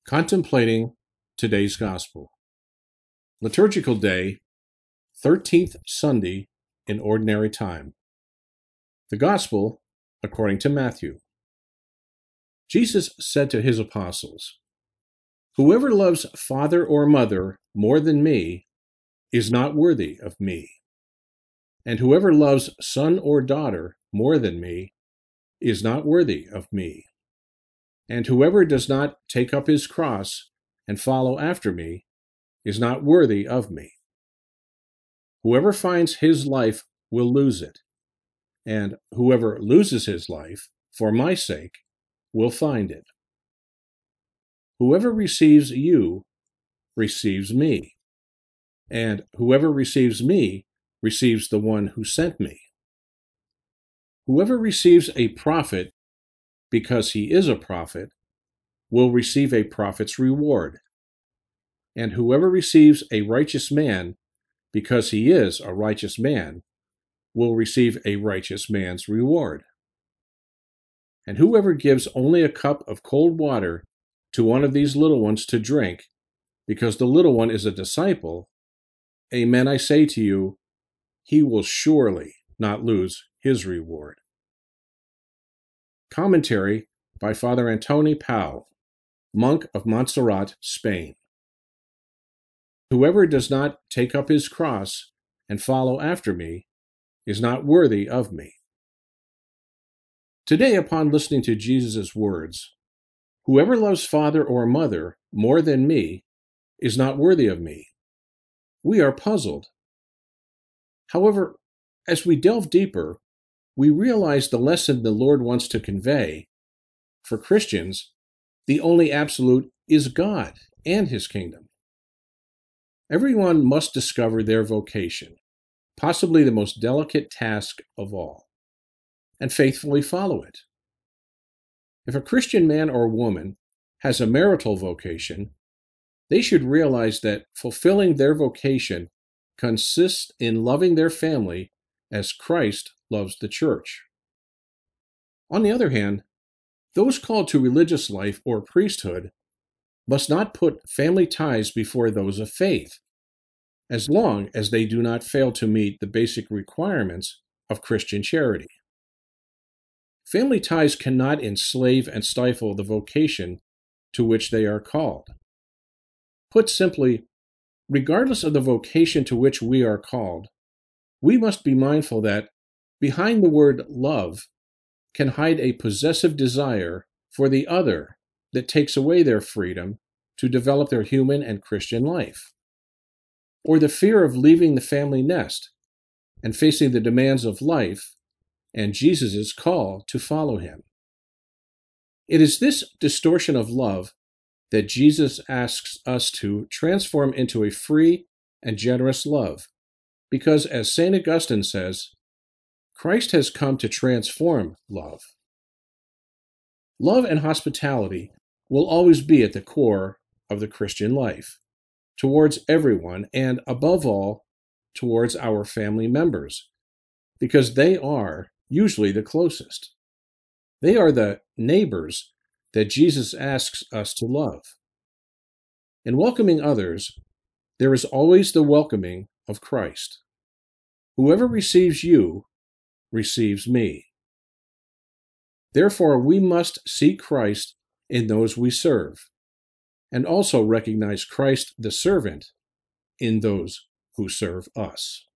Contemplating today's Gospel. Liturgical Day, 13th Sunday in Ordinary Time. The Gospel according to Matthew. Jesus said to his apostles, "Whoever loves father or mother more than me is not worthy of me. And whoever loves son or daughter more than me is not worthy of me. And whoever does not take up his cross and follow after me is not worthy of me. Whoever finds his life will lose it, and whoever loses his life for my sake will find it. Whoever receives you receives me, and whoever receives me receives the one who sent me. Whoever receives a prophet because he is a prophet will receive a prophet's reward. And whoever receives a righteous man because he is a righteous man will receive a righteous man's reward. And whoever gives only a cup of cold water to one of these little ones to drink, because the little one is a disciple, amen, I say to you, he will surely not lose his reward." Commentary by Father Antoni Pau, monk of Montserrat, Spain. Whoever does not take up his cross and follow after me is not worthy of me. Today, upon listening to Jesus' words, "Whoever loves father or mother more than me is not worthy of me," we are puzzled. However, as we delve deeper, we realize the lesson the Lord wants to convey. For Christians, the only absolute is God and His kingdom. Everyone must discover their vocation, possibly the most delicate task of all, and faithfully follow it. If a Christian man or woman has a marital vocation, they should realize that fulfilling their vocation consists in loving their family as Christ loves the church. On the other hand, those called to religious life or priesthood must not put family ties before those of faith, as long as they do not fail to meet the basic requirements of Christian charity. Family ties cannot enslave and stifle the vocation to which they are called. Put simply, regardless of the vocation to which we are called, we must be mindful that behind the word love can hide a possessive desire for the other that takes away their freedom to develop their human and Christian life, or the fear of leaving the family nest and facing the demands of life and Jesus' call to follow him. It is this distortion of love that Jesus asks us to transform into a free and generous love, because, as St. Augustine says, Christ has come to transform love. Love and hospitality will always be at the core of the Christian life, towards everyone, and above all, towards our family members, because they are usually the closest. They are the neighbors that Jesus asks us to love. In welcoming others, there is always the welcoming of Christ. Whoever receives you receives me. Therefore, we must seek Christ in those we serve, and also recognize Christ the servant in those who serve us.